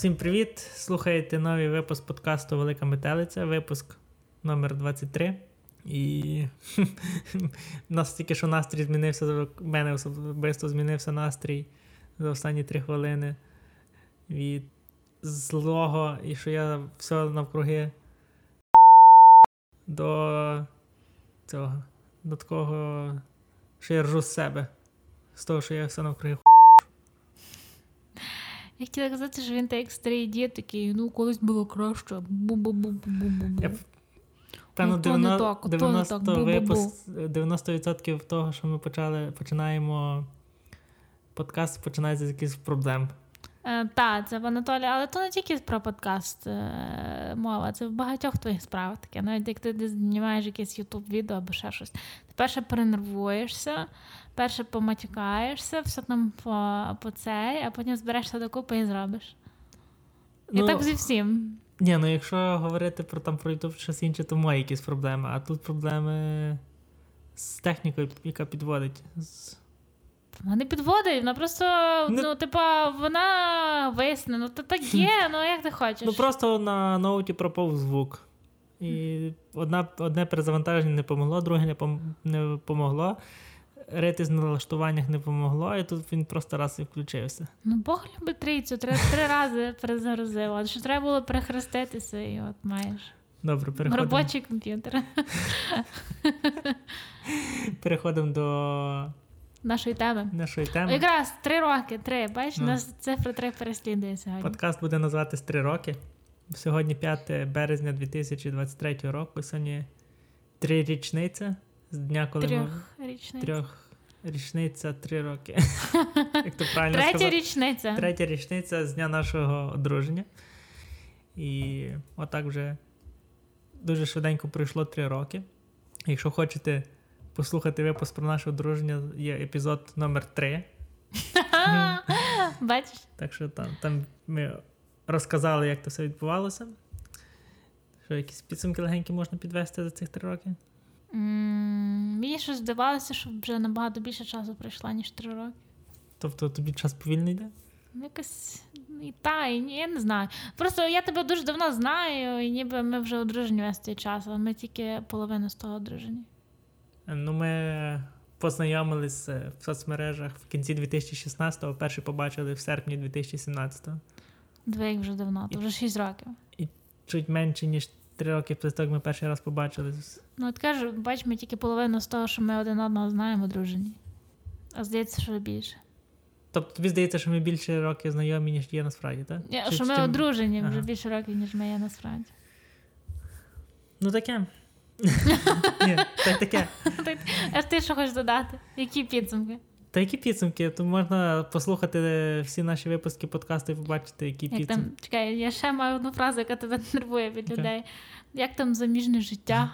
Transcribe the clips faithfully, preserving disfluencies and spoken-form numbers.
Всім привіт! Слухаєте новий випуск подкасту «Велика метелиця», випуск номер двадцять три. І у нас тільки що настрій змінився, в мене особисто змінився настрій за останні три хвилини. Від злого, і що я все навкруги, до цього, до такого, що я ржу з себе, з того, що я все навкруги. Я хотіла казати, що він так як старий дід, такий, ну, колись було краще. Бу-бу-бу-бу-бу-бу. Певно, дев'яносто відсотків того, що ми почали, починаємо подкаст, починається з якихось проблем. Е, так, це в Анатолія, але то не тільки про подкаст е, мова, це в багатьох твоїх справах таке. Навіть як ти знімаєш якесь ютуб-відео або ще щось. Ти перше перенервуєшся, перше поматюкаєшся, все там по, по цей, а потім зберешся докупи і зробиш. І ну, так зі всім. Ні, ну якщо говорити про там про ютуб щось інше, то мої якісь проблеми, а тут проблеми з технікою, яка підводить. З... Вона не підводить, вона просто, не... ну, типа, вона висне, ну, то так є, ну, як ти хочеш. Ну, просто на ноуті пропав звук. І одна, одне перезавантаження не помогло, друге не, пом... не помогло, ритись на налаштуваннях не помогло, і тут він просто раз і включився. Ну, Бог любить трійцю, три, три рази перезагрузив, а що треба було перехреститися, і от маєш. Добре, переходимо. Робочий комп'ютер. Переходимо до... Нашої теми. Нашої теми. Якраз три роки, три. Бачиш, ну. Нас цифра три переслідує сьогодні. Подкаст буде називатись «Три роки». Сьогодні п'яте березня дві тисячі двадцять третього року. Сьогодні три річниця з дня, коли Трьох ми... річниця. Трьох річниця, три роки. Як то правильно Третя сказати? річниця. Третя річниця з дня нашого одруження. І отак вже дуже швиденько пройшло три роки. Якщо хочете послухати випуск про наше одруження, є епізод номер три. Бачиш? Так що там, там ми розказали, як це все відбувалося. Що, якісь підсумки легенькі можна підвести за цих три роки? Mm, мені щось здавалося, що вже набагато більше часу пройшло, ніж три роки. Тобто тобі час повільно йде? Якось і та, і ні, я не знаю. Просто я тебе дуже давно знаю, і ніби ми вже одружені весь цей час, а ми тільки половину з того одружені. Ну, ми познайомились в соцмережах в кінці дві тисячі шістнадцятого, перші побачили в серпні дві тисячі сімнадцятого. Дві як вже давно, то вже шість років. І чуть менше, ніж три роки після того, як ми перший раз побачились. Ну, от кажу, бач, ми тільки половину з того, що ми один одного знаємо, одружені. А здається, що більше. Тобто тобі здається, що ми більше років знайомі, ніж є насправді, так? Ні, Чи, що ми чи... одружені ага. вже більше років, ніж ми є насправді. Ну, таке. Ні, так таке. А ти що хочеш додати? Які підсумки? Та які підсумки? То можна послухати всі наші випуски подкасту і побачити, які як підсумки. Там, чекай, я ще маю одну фразу, яка тебе нервує від okay. людей. Як там заміжне життя?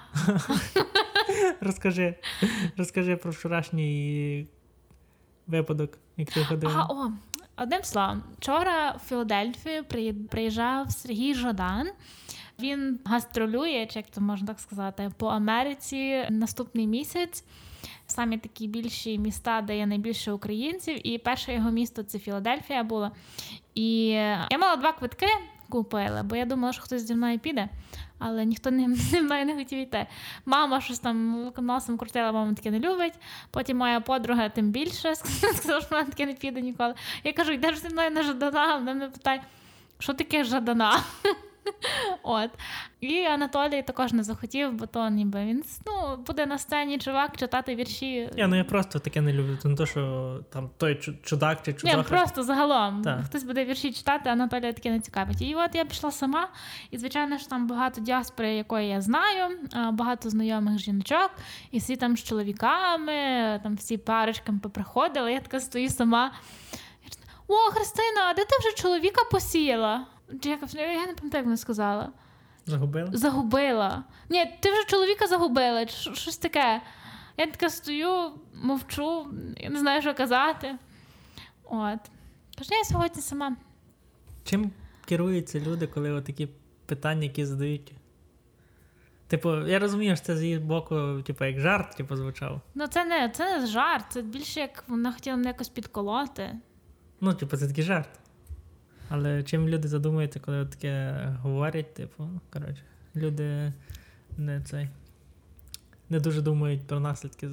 Розкажи. Розкажи про вчорашній випадок, як ти ходив. Ага, о, одним словом. Вчора в Філадельфію приїжджав Сергій Жадан. Він гастролює, чи як це можна так сказати, по Америці наступний місяць. Самі такі більші міста, де є найбільше українців. І перше його місто – це Філадельфія було. І я мала два квитки купила, бо я думала, що хтось зі мною піде. Але ніхто не, зі мною не хотів йти. Мама щось там носом крутила, мама таке не любить. Потім моя подруга тим більше сказала, що вона таке не піде ніколи. Я кажу, йдеш зі мною на Жадана? Вона мене питає, що таке Жадана? От. І Анатолій також не захотів, бо то ніби він, ну, буде на сцені чувак читати вірші. Я, ну я просто таке не люблю. Це не то, що там той чудак чи чудоха. Ні, просто загалом. Так. Хтось буде вірші читати, а Анатолія таке не цікавить. І от я пішла сама, і звичайно ж там багато діаспори, якої я знаю, багато знайомих жіночок, і всі там з чоловіками, там всі парочками поприходили, я така стою сама. О, Христина, а де ти вже чоловіка посіяла? Я не пам'ятаю, як вона сказала. Загубила? Загубила. Ні, ти вже чоловіка загубила, щось таке. Я така стою, мовчу, я не знаю, що казати. От. Тож я сьогодні сама. Чим керуються люди, коли отакі питання, які задають? Типу, я розумію, що це з її боку, типу, як жарт, типу, звучав. Ну, це не, це не жарт, це більше як вона хотіла мене якось підколоти. Ну, типу, це такий жарт. Але чим люди задумуються, коли таке говорять, типу, коротше, люди не цей, не дуже думають про наслідки.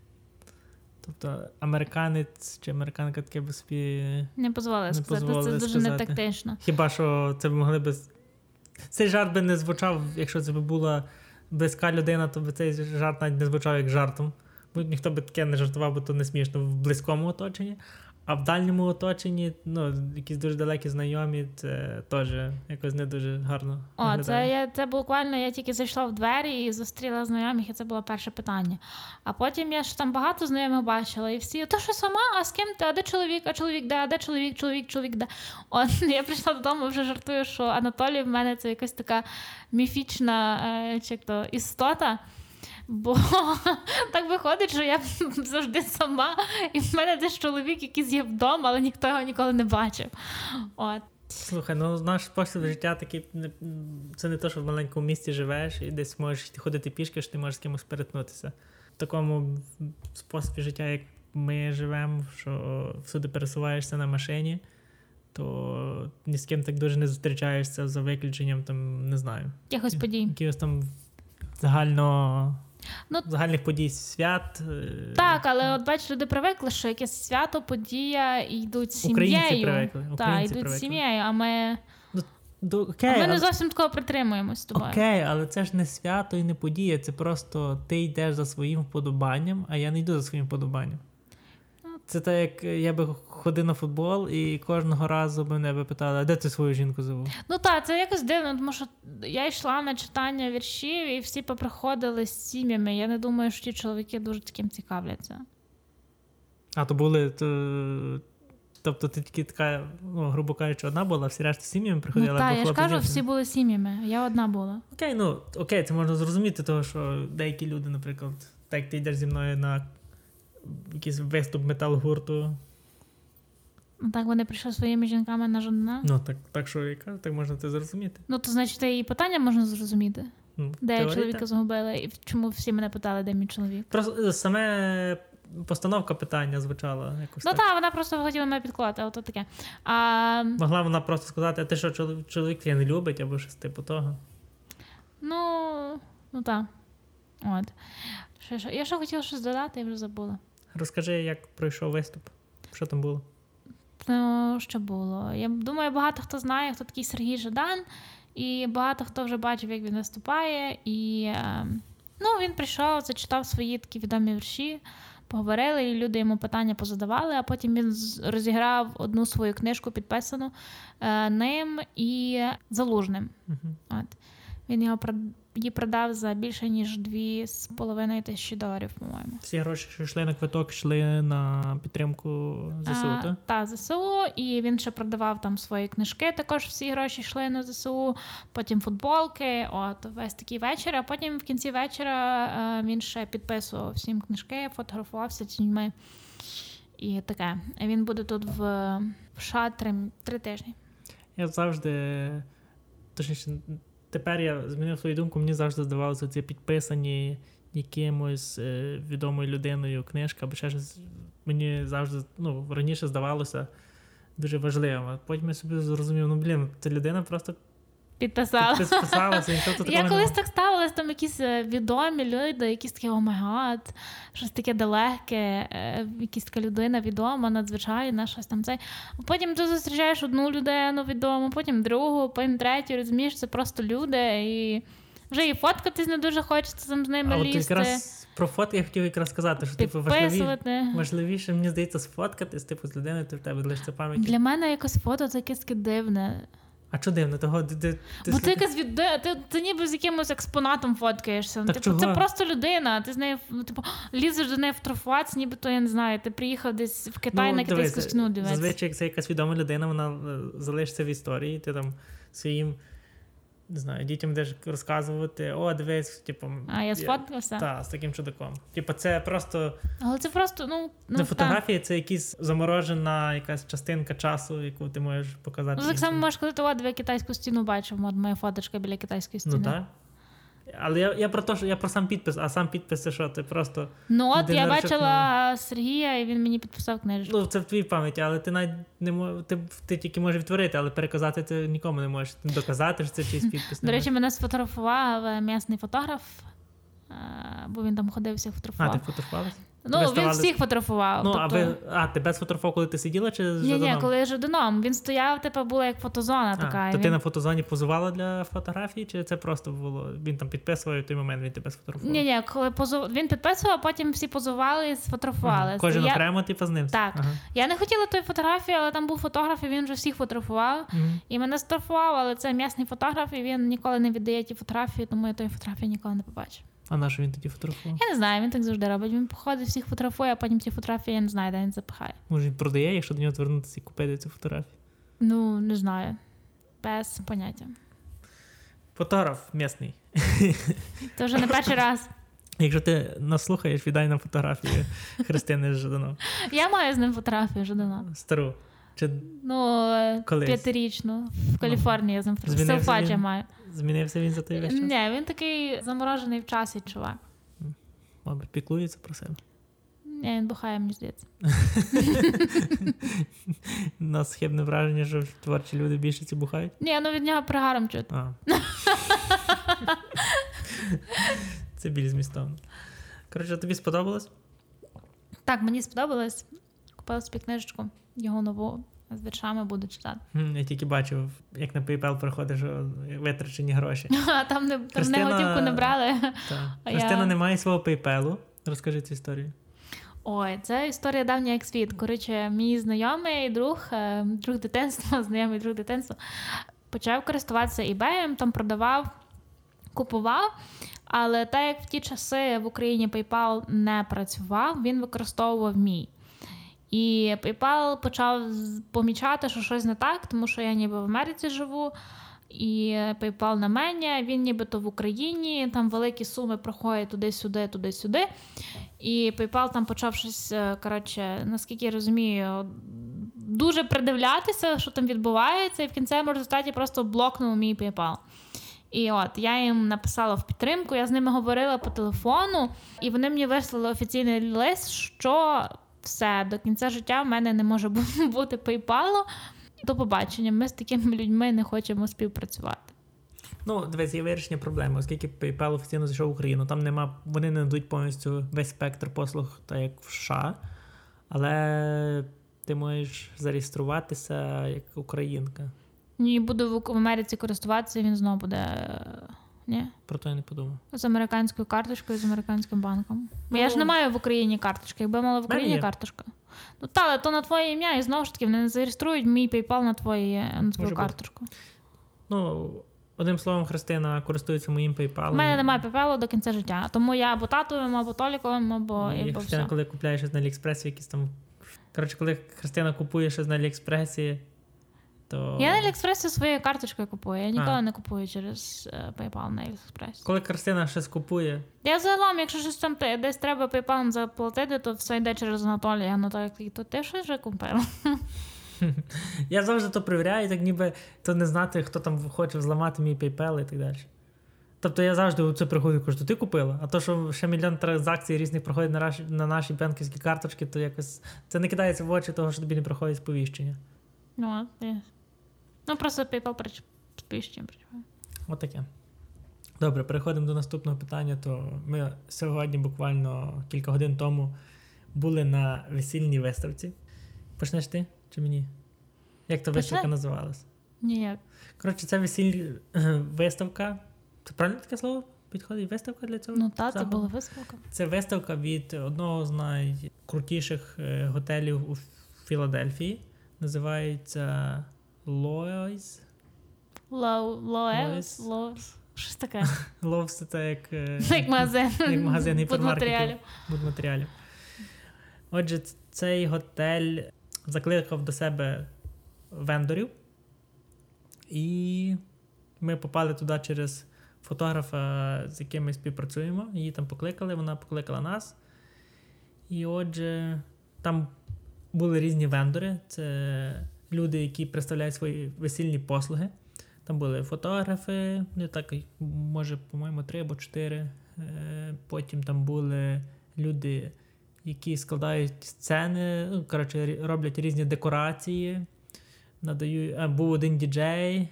Тобто американець чи американка таке би собі не дозволили сказати, це дуже сказати. Не тактично. Хіба що це б могли би... Цей жарт би не звучав, якщо це б була близька людина, то б цей жарт навіть не звучав як жартом. Бо ніхто би таке не жартував, бо то не смішно в близькому оточенні. А в дальньому оточенні, ну, якісь дуже далекі знайомі, це теж якось не дуже гарно виглядає. О, це, я, це буквально, я тільки зайшла в двері і зустріла знайомих, і це було перше питання. А потім я ж там багато знайомих бачила, і всі, то що сама, а з ким ти, а де чоловік, а чоловік де, а де чоловік, чоловік, чоловік де. От, я прийшла додому, вже жартую, що Анатолій в мене це якась така міфічна е, чи то, істота. Бо так виходить, що я завжди сама, і в мене десь чоловік, якийсь є вдома, але ніхто його ніколи не бачив. От. Слухай, ну наш спосіб життя такий, це не те, що в маленькому місті живеш і десь можеш ходити пішки, що ти можеш з кимось перетнутися. В такому способі життя, як ми живемо, що всюди пересуваєшся на машині, то ні з ким так дуже не зустрічаєшся за виключенням, там, не знаю. Якось подій. Якихось там загально... Ну, загальних подій, свят. Так, але от бачиш, люди привикли, що якесь свято, подія, і йдуть з сім'єю. Українці привикли. Так, йдуть з сім'єю, а ми, ну, до, окей, а ми але... не зовсім такого притримуємось з тобою. Окей, але це ж не свято і не подія, це просто ти йдеш за своїм вподобанням, а я не йду за своїм вподобанням. Це так, як я би ходив на футбол і кожного разу мене би питали, а де ти свою жінку забув? Ну так, це якось дивно, тому що я йшла на читання віршів і всі поприходили з сім'ями. Я не думаю, що ті чоловіки дуже таким цікавляться. А то були... То... Тобто ти тільки така, ну, грубо кажучи, одна була, всі решта з сім'ями приходили? Ну так, я ж кажу, жінки. всі були сім'ями, я одна була. Окей, ну, окей, це можна зрозуміти, того, що деякі люди, наприклад, так як ти йдеш зі мною на якийсь виступ метал-гурту. Ну так вони прийшли своїми жінками на Жадана. Ну, так, так що я кажу, так можна це зрозуміти. Ну, то, значить, і питання можна зрозуміти. Ну, де я чоловіка загубила, і чому всі мене питали, де мій чоловік. Просто саме постановка питання звучала якось. Ну так, так, вона просто хотіла мене підклати, ото таке. А... Могла вона просто сказати, а ти що, чоловік тебе не любить, або щось типу того? Ну, ну так. От. Що, що? Я ще хотіла щось додати, я вже забула. Розкажи, як пройшов виступ. Що там було? Ну, що було? Я думаю, багато хто знає, хто такий Сергій Жадан, і багато хто вже бачив, як він виступає. І ну, він прийшов, зачитав свої такі відомі вірші, поговорили, і люди йому питання позадавали, а потім він розіграв одну свою книжку, підписану е, ним і Залужним. Uh-huh. От. Він його її продав за більше, ніж дві з половиною тисячі доларів, по-моєму. Всі гроші, що йшли на квиток, йшли на підтримку ЗСУ, так? Так, ЗСУ, і він ще продавав там свої книжки, також всі гроші йшли на ЗСУ, потім футболки, от, весь такий вечір, а потім в кінці вечора він ще підписував всім книжки, фотографувався з людьми і таке. Він буде тут в, в США три, три тижні. Я завжди, точніше, тепер я змінив свою думку, мені завжди здавалося, ці підписані якимось е, відомою людиною книжка, або ще щось мені завжди, ну, раніше здавалося дуже важливим. А потім я собі зрозумів, ну, блін, ця людина просто підписала. підписалася. Я колись так ставилась, там якісь відомі люди, якісь такі, о май гад, щось таке далеке, якась така людина відома, надзвичайна, щось там це. Потім ти зустрічаєш одну людину відому, потім другу, потім третю, розумієш, це просто люди, і вже і фоткатись не дуже хочеться там з ними а лізти. А от якраз про фото я хотів якраз сказати, що типу, важливі, важливіше, мені здається, сфоткатись, типу, з людиною, ти в тебе лишиться пам'яті. Для мене якось фото це якесь таке дивне. А чого дивно? Того, ти, ти, ти, Бо ти якась від... ти, ти ніби з якимось експонатом фоткаєшся. Так типу, чого? Це просто людина. Ти з нею, типу, лізеш до неї фотографуватися, ніби то, я не знаю, ти приїхав десь в Китай, ну, на китайську стіну дивитися. Зазвичай, як це якась відома людина, вона залишиться в історії, ти там своїм, не знаю, дітям будеш розказувати, о, дивись, типу... А, я сфоткався? Так, з таким чудаком. Типу, це просто... Але це просто, ну... Не ну, фотографія, це якась заморожена якась частинка часу, яку ти можеш показати. Ну, так само можеш казати, о, диви, китайську стіну бачив, от моя фоточка біля китайської стіни. Ну, так. Але я, я про те, що я про сам підпис, а сам підпис це що? Ти просто... Ну от, я Динарчик бачила на- Сергія, і він мені підписав книжечку. Ну, це в твоїй пам'яті, але ти навіть не мож... ти, ти тільки можеш відтворити, але переказати ти нікому не можеш. Доказати, що це чийсь підпис. До речі, мене сфотографував місний фотограф, е, бо він там ходив, всіх А, фотографував. ти фотографувалася? Ну, Ви він ставали- всіх фотографував. Ну, тобто... а ви... А, ти без фотографував, коли ти сиділа, чи з Ні, ні, Жаданом? коли Жаданом. Він стояв, типу, була як фотозона така. А, і то він... ти на фотозоні позувала для фотографії, чи це просто було... Він там підписував, і в той момент він тебе сфотографував? Ні, ні, коли позу... він підписував, потім всі позували і сфотографували. Ага. Кожен я... окремо, типу, з ним? Так. Ага. Я не хотіла тої фотографії, але там був фотограф, і він вже всіх фотографував. Мгм. І мене сфотографував, але це місний фотограф, і він ніколи не віддає ті фотографії, тому я тої фотографії ніколи не побачу. А на що він тоді фотографував? Я не знаю, він так завжди робить. Він походить, всіх фотографує, а потім ці фотографії я не знаю, де він запихає. Може, він продає, якщо до нього звернутися і купити цю фотографію? Ну, не знаю. Без поняття. Фотограф місний. Це вже не перший раз. Якщо ти нас слухаєш, віддай нам фотографію Христини Жаданов. Я маю з ним фотографію вже давно. Стару. Чи Ну, е, Колись. п'ятирічну. В Каліфорнії я з ним фотографію. Змінився Селфаджі він? маю. змінився він за той весь час? Ні, він такий заморожений в часі, чувак. Мабуть, піклується про себе. Ні, він бухає, мені здається. У нас хибне враження, що творчі люди більше ці бухають. Ні, ну від нього пригаром чути. А. Це більш змістовно. Коротше, тобі сподобалось? Так, мені сподобалось. Купила собі книжечку, його нову, з віршами буду читати. М, Я тільки бачив, як на PayPal приходиш витрачені гроші. А там не, там Христина- не готівку не брали. Так. А Христина я- не має свого PayPal. Розкажи цю історію. Ой, це історія давня як світ. Коротше, мій знайомий друг, е, друг дитинства, знайомий друг дитинства, почав користуватися eBay, там продавав, купував, але так як в ті часи в Україні PayPal не працював, він використовував мій. І PayPal почав з- помічати, що щось не так, тому що я ніби в Америці живу, і PayPal на мене, він нібито в Україні, там великі суми проходять туди-сюди, туди-сюди. І PayPal там почав щось, е, коротше, наскільки я розумію, дуже придивлятися, що там відбувається, і в кінцевому результаті просто блокнув мій PayPal. І от, я їм написала в підтримку, я з ними говорила по телефону, і вони мені вислали офіційний лист, що все, до кінця життя в мене не може бу- бути PayPal. До побачення, ми з такими людьми не хочемо співпрацювати. Ну, дивись, є вирішення проблеми, оскільки PayPal офіційно зайшов в Україну. Там нема, вони не надуть повністю весь спектр послуг, так як в США. Але ти можеш зареєструватися як українка. Ні, буду в в Америці користуватися, він знову буде, е, ні, Про то я не подумав. з американською карточкою, з американським банком. Бо Ну, я ж не маю в Україні карточки, якби мала в мене Україні є. карточка. Ну та, але то на твоє ім'я, і знову ж таки, вони не зареєструють мій PayPal на, твої, на твою бути. карточку. Ну, одним словом, Христина користується моїм PayPal. У мене немає PayPal до кінця життя, тому я або татовим, або Толіковим, або, І або Христина, все. коли купляє щось на Аліекспресі, якісь там... Коротше, коли Христина купує щось на Аліекспресі, то... Я на Аліекспресі своєю карточкою купую, я ніколи А. не купую через е, PayPal на Аліекспресі. Коли Христина щось купує, Я загалом, якщо щось там те- десь треба PayPal заплатити, то все йде через Анатолія. Ну так, то ти щось вже купила? я завжди то перевіряю, так ніби то не знати, хто там хоче зламати мій PayPal і так далі. Тобто я завжди у це приходжу і кажу, то ти купила? А то, що ще мільйон транзакцій різних проходять на наші, на наші банківські карточки, то якось це не кидається в очі того, що тобі не проходять сповіщення. Ну, от, є. Ну, просто PayPal прич- сповіщення причому. Отаке. Добре, переходимо до наступного питання. То ми сьогодні, буквально кілька годин тому, були на весільній виставці. Почнеш ти чи мені? Як та виставка Почне. називалась? Ніяк. Коротше, це весільна виставка. Це правильно таке слово? Підходить виставка для цього? Ну, та, це заходу? була виставка. Це виставка від одного з найкрутіших е, готелів у Філадельфії. Називається Loews. Лоу, Лоевс, Loews. Лоус. Щось таке. Loews – це як, е, Як магазин. як магазин гіпермаркетів. Будматеріалів. будматеріалів. Отже, ц- цей готель закликав до себе вендорів. І ми попали туди через фотографа, з яким ми співпрацюємо. Її там покликали, вона покликала нас. І отже, там були різні вендори. Це люди, які представляють свої весільні послуги. Там були фотографи, не так, може, по-моєму, три або чотири. Потім там були люди, які складають сцени, ну, коротше, роблять різні декорації. Надають, а, був один діджей,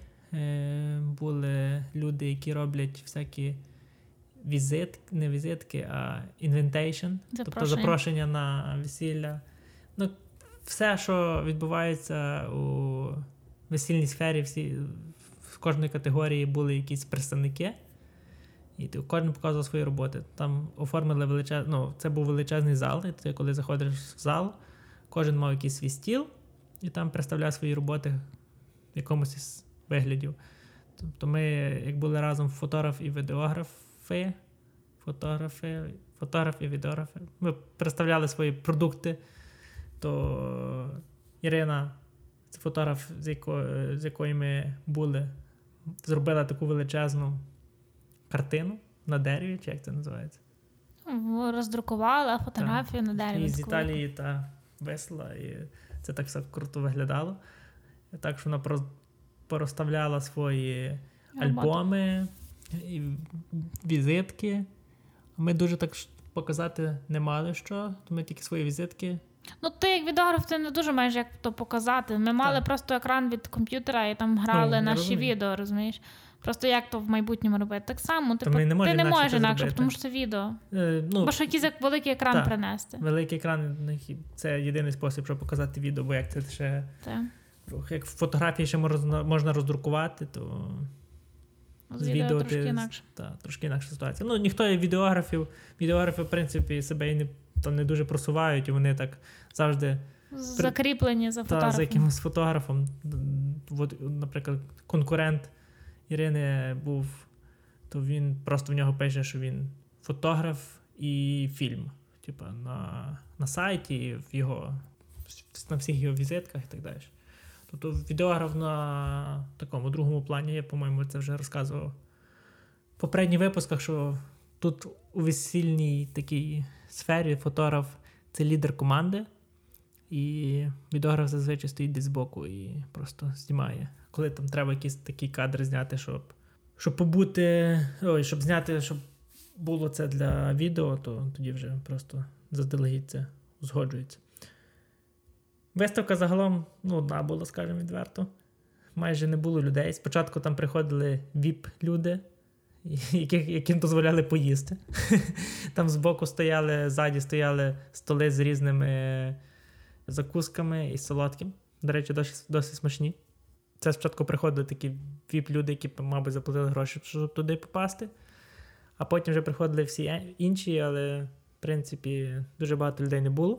були люди, які роблять всякі візитки, не візитки, а інвітейшн, тобто запрошення на весілля. Ну, все, що відбувається у весільній сфері, всі, в кожній категорії були якісь представники, і кожен показував свої роботи. Там оформили величезний, ну, це був величезний зал, і ти, коли заходиш в зал, кожен мав якийсь свій стіл, і там представляв свої роботи в якомусь із виглядів. Тобто ми, як були разом фотограф і відеографи, фотографи, фотограф і відеографи, ми представляли свої продукти, то Ірина, це фотограф, з якої, з якої ми були, зробила таку величезну картину на дереві, чи як це називається? Роздрукувала фотографію та, на дереві. І з Італії та весла, і це так все круто виглядало. Так що вона порозставляла свої роботи, альбоми, і візитки. Ми дуже так показати не мали що, то ми тільки свої візитки. Ну, ти як відеограф, ти не дуже маєш як то показати. Ми мали так. просто екран від комп'ютера і там грали ну, наші розумію. відео, розумієш? Просто як то в майбутньому робити? Так само, типу, ти не можеш інакше, тому що це відео. Е, ну, бо що якийсь великий екран та, принести. Великий екран – це єдиний спосіб, щоб показати відео, бо як це ще... Так. Як фотографії ще можна роздрукувати, то з, з відео, відео трошки ти, інакше. Та, трошки інакша ситуація. Ну, ніхто відеографів, відеографи, в принципі, себе і не, там, не дуже просувають, і вони так завжди... Закріплені за фотографом. Та, за якимось фотографом. От, наприклад, конкурент Ірини був, то він просто в нього пише, що він фотограф і фільм. Типа на, на сайті, в його, на всіх його візитках і так далі. Тобто відеограф на такому другому плані, я, по-моєму, це вже розказував в попередніх випусках, що тут у весільній такій сфері фотограф – це лідер команди, і відеограф зазвичай стоїть десь збоку і просто знімає. Коли там треба якісь такі кадри зняти, щоб, щоб побути, ой, щоб зняти, щоб було це для відео, то тоді вже просто заздалегідь це узгоджується. Виставка загалом, ну, одна була, скажімо відверто. Майже не було людей. Спочатку там приходили віп-люди, яких, яким дозволяли поїсти. Там збоку стояли, ззаді стояли столи з різними закусками і солодким. До речі, досить, досить смачні. Це спочатку приходили такі віп-люди, які, мабуть, заплатили гроші, щоб туди попасти. А потім вже приходили всі інші, але, в принципі, дуже багато людей не було.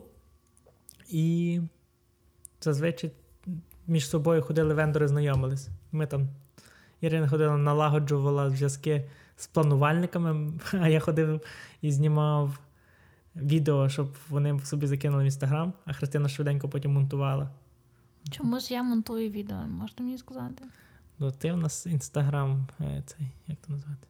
І зазвичай між собою ходили вендори, знайомились. Ми там, Ірина ходила, налагоджувала зв'язки з планувальниками, а я ходив і знімав відео, щоб вони собі закинули в Інстаграм, а Христина швиденько потім монтувала. Чому ж я монтую відео, можете мені сказати? Ну, ти в нас Інстаграм, цей, як це назвати?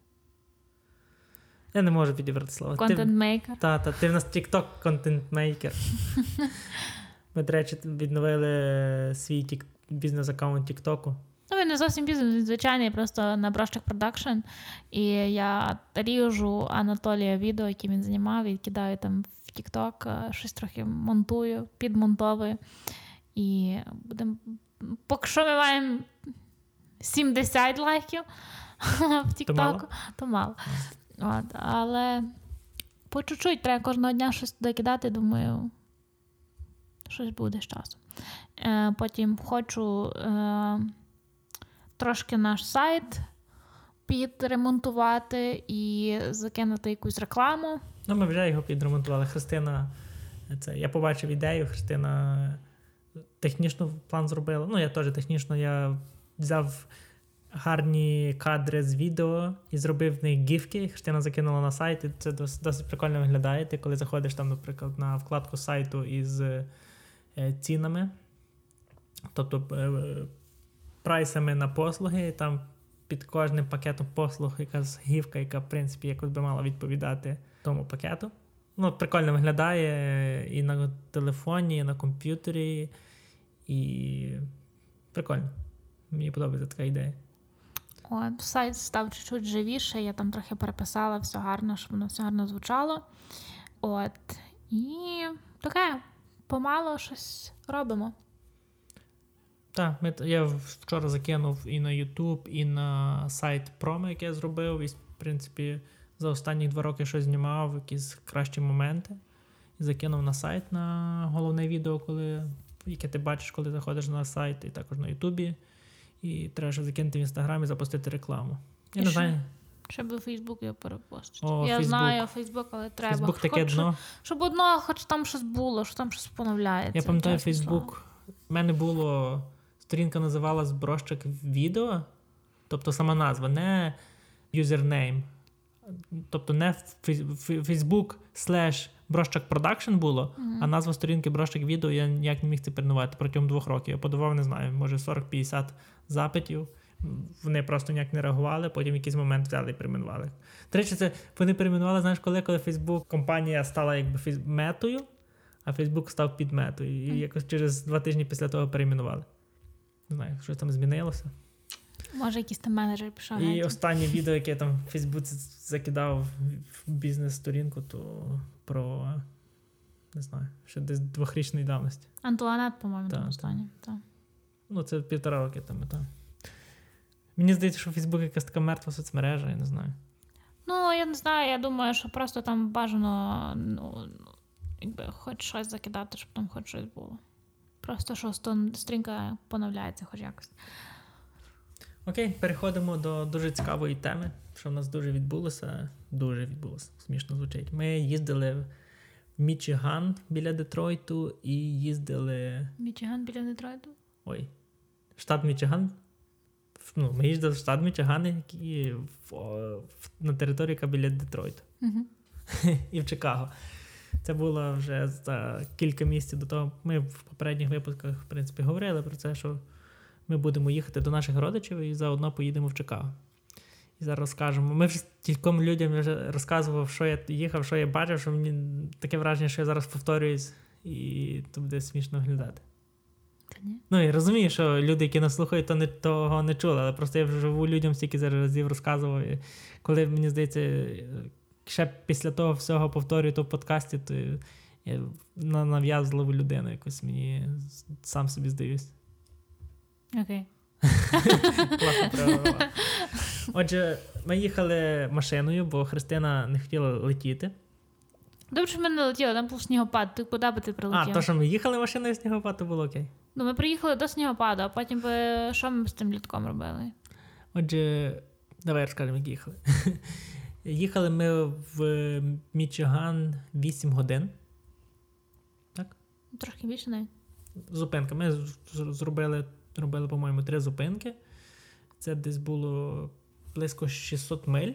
Я не можу підібрати слово. Контент-мейкер? Так, та, ти в нас TikTok контент-мейкер. Ми, до речі, відновили свій тік... бізнес-аккаунт TikTok. Ну, він не зовсім бізнес, він звичайний, просто на Брощик Продакшн. І я ріжу Анатолія відео, які він знімав, і кидаю там в TikTok, щось трохи монтую, підмонтовую. І будемо... Поки що ми маємо сімдесят лайків в TikTok, то мало. То мало. От, але по чуть-чуть треба кожного дня щось туди кидати, думаю, щось буде з часом. Е, потім хочу е, трошки наш сайт підремонтувати і закинути якусь рекламу. Ну, ми вже його підремонтували. Христина, це, я побачив ідею, Христина технічно план зробила. Ну, я теж технічно, я взяв гарні кадри з відео і зробив в них гіфки. Христина закинула на сайт, і це досить, досить прикольно виглядає. Ти коли заходиш там, наприклад, на вкладку сайту із е, цінами, тобто е, прайсами на послуги, там під кожним пакетом послуг якась гіфка, яка, в принципі, якось би мала відповідати тому пакету. Ну, прикольно виглядає і на телефоні, і на комп'ютері, і прикольно. Мені подобається така ідея. От, сайт став чуть-чуть живіше, я там трохи переписала, все гарно, щоб воно все гарно звучало. От, і таке, помало щось робимо. Так, ми, я вчора закинув і на YouTube, і на сайт промо, який я зробив, і, в принципі, за останні два роки щось знімав, якісь кращі моменти. І закинув на сайт на головне відео, коли, яке ти бачиш, коли заходиш на сайт, і також на Ютубі. І треба ще закинути в Інстаграмі, запустити рекламу. Я і не що? знаю. Щоб у Фейсбук я перепостити. О, я Фейсбук. знаю Фейсбук, але треба. Фейсбук таке хоч, дно. Щоб одного, хоч там щось було, що там щось поновляється. Я пам'ятаю, Фейсбук, в мене було, сторінка називалась «Брошчик відео», тобто сама назва, не юзернейм. Тобто не Facebook слеш Брошчик продакшн було, mm-hmm. а назва сторінки Брошчик відео я ніяк не міг це перейменувати протягом двох років. Я подавав, не знаю, може сорок-п'ятдесят запитів. Вони просто ніяк не реагували, потім в якийсь момент взяли і перейменували. До речі, це вони перейменували, знаєш, коли, коли Facebook компанія стала якби метою, а Facebook став під метою. І mm-hmm. якось через два тижні після того перейменували. Не знаю, що там змінилося. Може, якийсь там менеджер пішов. І геть. останнє відео, яке я там в Фейсбуці закидав в бізнес-сторінку, то про, не знаю, ще десь двохрічної давності. Антуанет, по-моєму, так, там останнє. Так. Ну, це півтора роки там. там. Мені здається, що Фейсбук якась така мертва соцмережа, я не знаю. Ну, я не знаю, я думаю, що просто там бажано, ну, якби, хоч щось закидати, щоб там хоч щось було. Просто, що сторінка поновляється хоч якось. Окей, переходимо до дуже цікавої теми, що в нас дуже відбулося. Дуже відбулося, смішно звучить. Ми їздили в Мічиган біля Детройту і їздили... Мічиган біля Детройту? Ой, штат Мічиган. Ну, ми їздили в штат Мічиган, який в, в, на території, яка біля Детройту. Угу. І в Чикаго. Це було вже за кілька місяців до того. Ми в попередніх випусках, в принципі, говорили про це, що ми будемо їхати до наших родичів і заодно поїдемо в Чикаго. І зараз розкажемо. Ми вже кільком людям вже розказував, що я їхав, що я бачив, що мені таке враження, що я зараз повторююсь, і то буде смішно глядати. Та ні. Ну, я розумію, що люди, які нас слухають, то не, того не чули, але просто я вже живу людям стільки зараз разів розказував. І коли, мені здається, ще після того всього повторюю то в подкасті, то я на нав'язливу людину якось мені сам собі здаюсь. Окей. Класно проговорила. Отже, ми їхали машиною, бо Христина не хотіла летіти. Добре, що ми не летіли, там був снігопад. Ти куди би ти прилетів? А, то, що ми їхали машиною в снігопад, то було окей. Ну, ми приїхали до снігопаду, а потім би, що ми з тим літком робили? Отже, давай розкажемо, як їхали. Їхали ми в Мічиган вісім годин. Так? Трошки більше навіть. Зупинка. Ми зробили, робили, по-моєму, три зупинки. Це десь було близько шістсот миль.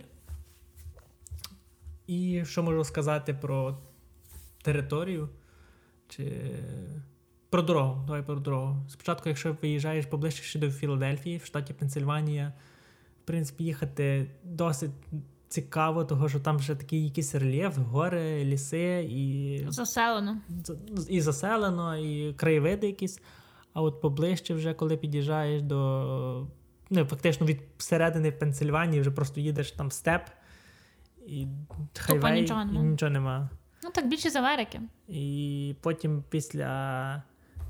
І що можу сказати про територію? Чи... Про дорогу. Давай про дорогу. Спочатку, якщо виїжджаєш поближче ще до Філадельфії, в штаті Пенсильванія, в принципі, їхати досить цікаво, того, що там вже такий якийсь рельєф, гори, ліси і... Заселено. І заселено, і краєвиди якісь. А от поближче вже, коли під'їжджаєш до... Ну, фактично від середини Пенсильванії вже просто їдеш там степ, і хайвей, нічого і нема. нічого нема. Ну, так більше з Америки. І потім після...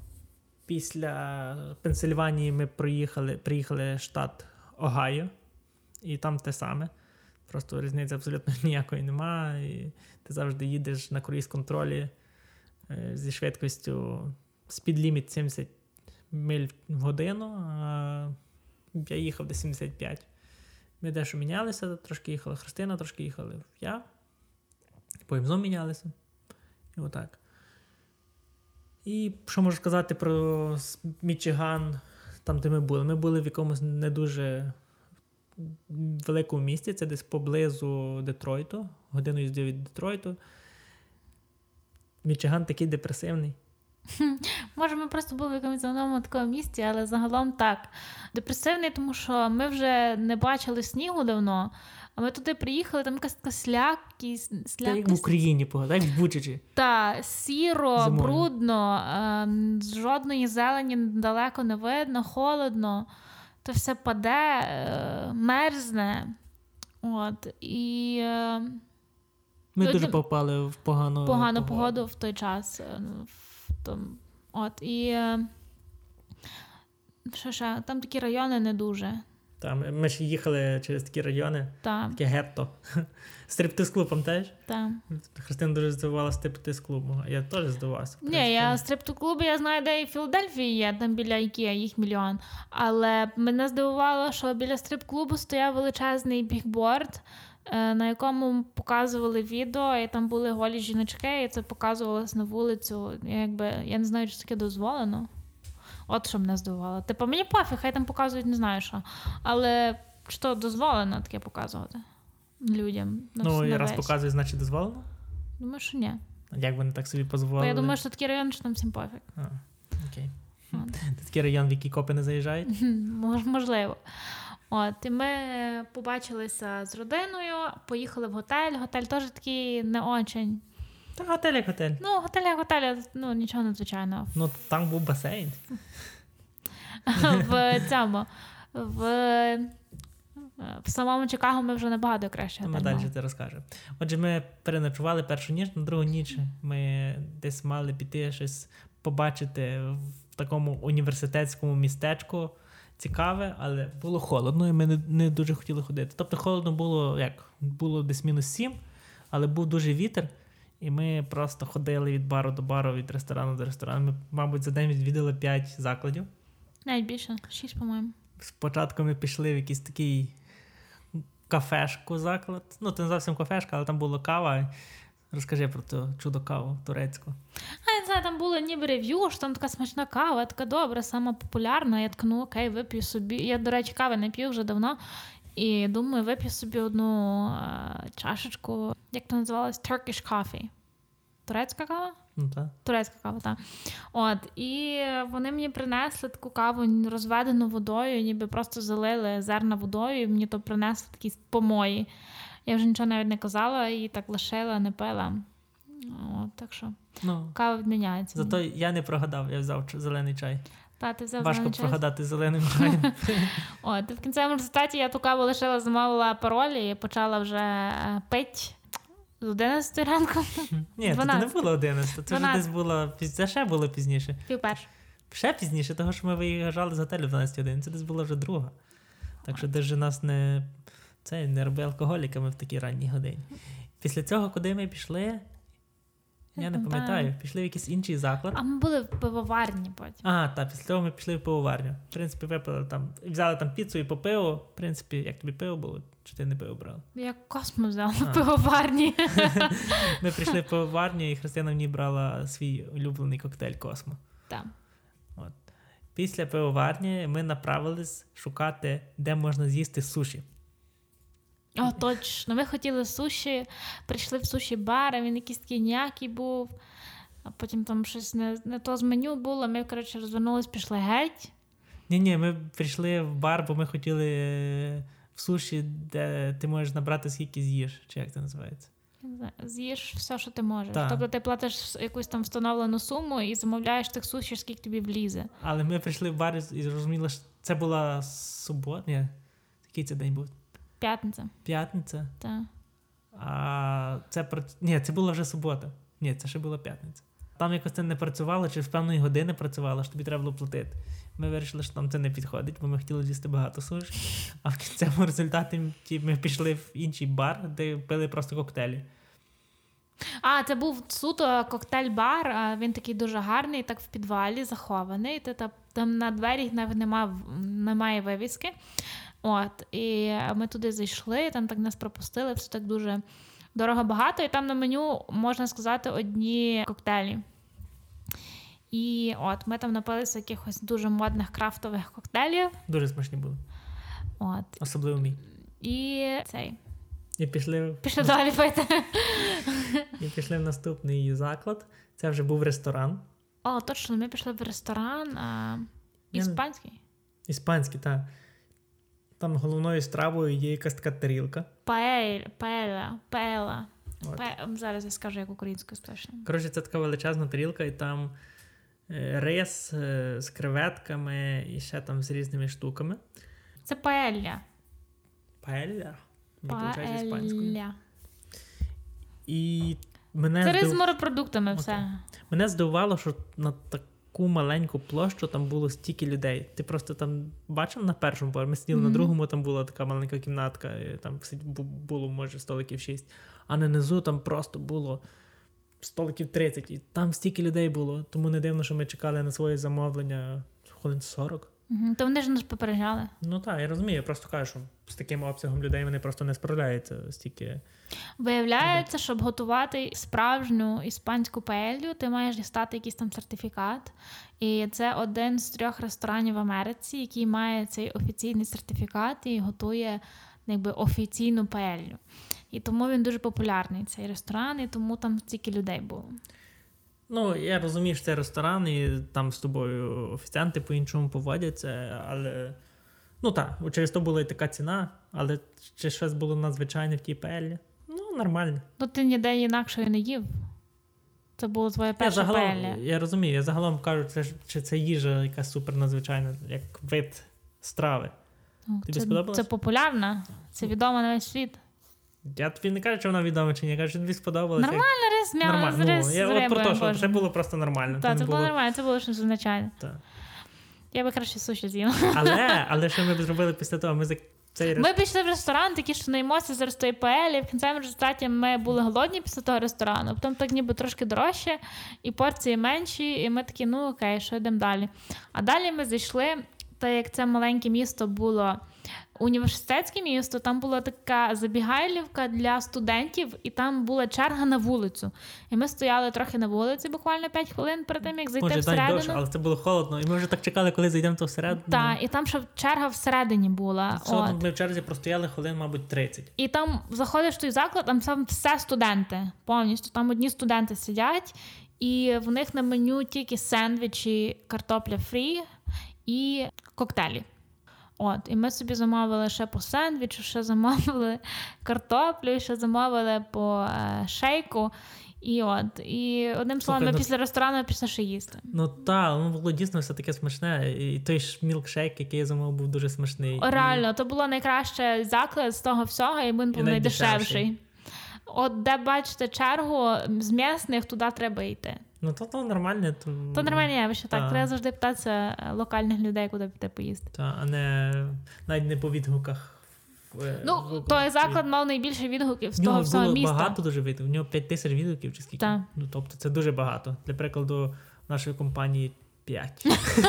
Після Пенсильванії ми проїхали, приїхали в штат Огайо, і там те саме. Просто різниці абсолютно ніякої нема. І ти завжди їдеш на круїз-контролі е, зі швидкістю спід-ліміт сімдесят миль в годину, а я їхав до сімдесят п'ять. Ми дещо мінялися, трошки їхала Христина, трошки їхали я. Потім знову мінялися. І отак. І що можу сказати про Мічиган, там, де ми були? Ми були в якомусь не дуже великому місті, це десь поблизу Детройту, годину їзди від Детройту. Мічиган такий депресивний. Може, ми просто були в якомусь одному такому місці, але загалом так. Депресивний, тому що ми вже не бачили снігу давно, а ми туди приїхали, там якась така слякість. Та як в Україні, погода, як в Бучачі. Так, сіро, зимою. Брудно, е, жодної зелені далеко не видно, холодно. то все паде, е, мерзне. От, і е, Ми люди, дуже попали в погану, погану погоду. погоду в той час. Е, в том, от, і е, що ще, там такі райони не дуже. Там, ми ж їхали через такі райони, Та, таке гетто. Стриптиз-клуб, пам'ятаєш? та. Христина дуже здивувалася стриптиз-клубу, а я теж здивувався. Ні, я стриптиз-клуби, я знаю, де і в Філадельфії є, там біля Ікеа, їх мільйон. Але мене здивувало, що біля стрип-клубу стояв величезний бігборд, на якому показували відео, і там були голі жіночки, і це показувалось на вулицю. Я, якби, я не знаю, чи таке дозволено. От що мене здивувало. Типу, мені пофіг, хай там показують, не знаю що. Але що дозволено таке показувати людям? На Ну, на раз весь? показують, значить дозволено? Думаю, що ні. Як вони так собі Бо дозволили? я думаю, що такий район, що там всім пофіг. А, окей. От. Це такий район, в який копи не заїжджають? Мож- Можливо. От, і ми побачилися з родиною, поїхали в готель. Готель теж такий не очень. Та готель як готель. Ну, готель як готель, ну, нічого надзвичайного. Ну, там був басейн. В цьому, в, в самому Чикаго ми вже набагато краще. Ми далі це розкажемо. Отже, ми переночували першу ніч, на другу ніч ми десь мали піти щось побачити в такому університетському містечку. Цікаве, але було холодно, і ми не, не дуже хотіли ходити. Тобто холодно було, як, було десь мінус сім, але був дуже вітер, і ми просто ходили від бару до бару, від ресторану до ресторану. Ми, мабуть, за день відвідали п'ять закладів. Навіть більше, шість, по-моєму. Спочатку ми пішли в якийсь такий кафешку заклад. Ну, це не зовсім кафешка, але там була кава. Розкажи про ту чудо-каву турецьку. А, я не знаю, там було ніби рев'ю, що там така смачна кава, така добра, сама популярна. Я така, ну окей, вип'ю собі. Я, до речі, кави не п'ю вже давно. І думаю, вип'ю собі одну а, чашечку, як то називалось? Turkish coffee. Турецька кава? Ну, так. Турецька кава, так. От, і вони мені принесли таку каву розведену водою, ніби просто залили зерна водою, і мені то принесли такі помої. Я вже нічого навіть не казала, і так лишила, не пила. От, так що Ну, кава відміняється. зато я не прогадав, я взяв зелений чай. Та, ти взяв Важко зелений чай? прогадати зеленим чаєм. От, і в кінцевому результаті я ту каву лишила, замовила пароль і почала вже пити з одинадцятої ранку. Ні, це не було одинадцять. Це вже десь було, це ще було пізніше. Півперше. Ще пізніше, тому що ми виїжджали з готелю в дванадцять годин. Це десь була вже друга. Так що десь же нас не, це, не робили алкоголіками в такій ранній годині. Після цього, куди ми пішли, я не пам'ятаю, пішли в якийсь інший заклад. А ми були в пивоварні потім. А, так, після того ми пішли в пивоварню. В принципі, випили там, взяли там піцу і по пиву. В принципі, як тобі пиво було? Чи ти не пиво брав? Я Космо взяла в пивоварні. Ми прийшли в пивоварню, і Христина в ній брала свій улюблений коктейль Космо. Так. От. Після пивоварні ми направились шукати, де можна з'їсти суші. О, точно. Ми хотіли суші, прийшли в суші-бар, а він якийсь такий ніякий був. А потім там щось не, не то з меню було. Ми, коротше, розвернулись, пішли геть. Ні-ні, ми прийшли в бар, бо ми хотіли в суші, де ти можеш набрати скільки з'їш. Чи як це називається? З'їш все, що ти можеш. Так. Тобто ти платиш якусь там встановлену суму і замовляєш тих суші, скільки тобі влізе. Але ми прийшли в бар і зрозуміли, що це була субота. Ні, який це день був? П'ятниця. П'ятниця. Так. А це Ні, це була вже субота. Ні, це ще була п'ятниця. Там якось це не працювало, чи з певної години працювало, що тобі треба було платити. Ми вирішили, що нам це не підходить, бо ми хотіли з'їсти багато суші. А в кінцевому результаті ми пішли в інший бар, де пили просто коктейлі. А, це був суто коктейль-бар, він такий дуже гарний, так в підвалі захований. Ти, там на двері навіть немає, немає вивіски. От, і ми туди зайшли, там так нас пропустили, все так дуже дорого багато, і там на меню, можна сказати, одні коктейлі. І от, ми там напилися якихось дуже модних крафтових коктейлів. Дуже смачні були. От. Особливо мій. І цей. І пішли, Пішли далі пити. І пішли в наступний заклад. Це вже був ресторан. О, точно, ми пішли в ресторан а, іспанський. Іспанський, так. Там головною стравою є якась така тарілка. Паель, паеля, паела. Пе... Зараз я скажу, як українською точно. Коротше, це така величезна тарілка, і там е, рис е, з креветками і ще там з різними штуками. Це паелья. Паелья? Паелья. І мене це здив... з морепродуктами все. Okay. Мене здивувало, що на таку маленьку площу там було стільки людей. Ти просто там бачив на першому поверсі? Ми сиділи mm-hmm. на другому, там була така маленька кімнатка, і там було, може, столиків шість. А на низу там просто було столиків тридцять. І там стільки людей було. Тому не дивно, що ми чекали на своє замовлення хвилин сорок. Mm-hmm. То вони ж нас попереджали. Ну так, я розумію. Я просто кажу, що з таким обсягом людей вони просто не справляються стільки. Виявляється, щоб готувати справжню іспанську паелью, ти маєш дістати якийсь там сертифікат. І це один з трьох ресторанів в Америці, який має цей офіційний сертифікат і готує якби офіційну паелью. І тому він дуже популярний, цей ресторан, і тому там стільки людей було. Ну, я розумію, що це ресторан, і там з тобою офіціанти по-іншому поводяться, але... Ну так, через то була і така ціна, але чи щось було надзвичайне в тій паельї? Ну, нормально. Ну, ти ніде інакше не їв. Це було твоя перша паелья. Я розумію, я загалом кажу, це, чи це їжа якась супер надзвичайна, як вид страви. Ну, Тобі це, сподобалось? Це популярна, це відомо на весь світ. Я тобі не кажу, чи вона відома, чи ні, я кажу, що тобі сподобалося. Нормально, рис, м'ясо, нормально. рис, ну, з я, рибою, от про те, що Боже. Це було просто нормально. Так, це було нормально, це було щось звичайне. Так. Я би краще суші з'їла. Але, але що ми б зробили після того? Ми, за цей ми пішли в ресторан, такі, що наїмося зараз тої паелі, в кінцевому результаті ми були голодні після того ресторану, потім так ніби трошки дорожче, і порції менші, і ми такі, ну окей, що йдемо далі. А далі ми зайшли, так як це маленьке місто було університетське місто, там була така забігайлівка для студентів, і там була черга на вулицю. І ми стояли трохи на вулиці, буквально п'ять хвилин перед тим, як зайти Може, всередину. Довше, але це було холодно, і ми вже так чекали, коли зайдемо то всередину. Так, і там ще черга всередині була. Все одно ми в черзі простояли хвилин, мабуть, тридцять. І там заходиш в той заклад, там сам все студенти, повністю. Там одні студенти сидять, і в них на меню тільки сендвічі, картопля фрі і коктейлі. От, і ми собі замовили ще по сендвічу, ще замовили картоплю, ще замовили по е, шейку. І от, і одним словом, Слухай, ми ну, після ресторану пішли ще їсти. Ну так, воно було дійсно все таке смачне. І той ж мілкшейк, який я замовив, був дуже смачний. О, реально, і... то було найкраще заклад з того всього, і він був найдешевший. От де бачите чергу з м'ясних, туди треба йти. Ну, то, то нормально. То, то нормально явище, так. Треба завжди питатися локальних людей, куди піти поїсти. Так, а не навіть не по відгуках. Ну, в, той заклад мав найбільше відгуків з того всього міста. В нього було багато дуже відгуків. В нього п'ять тисяч відгуків чи скільки. Так. Ну, тобто це дуже багато. Для прикладу, нашої компанії п'ять.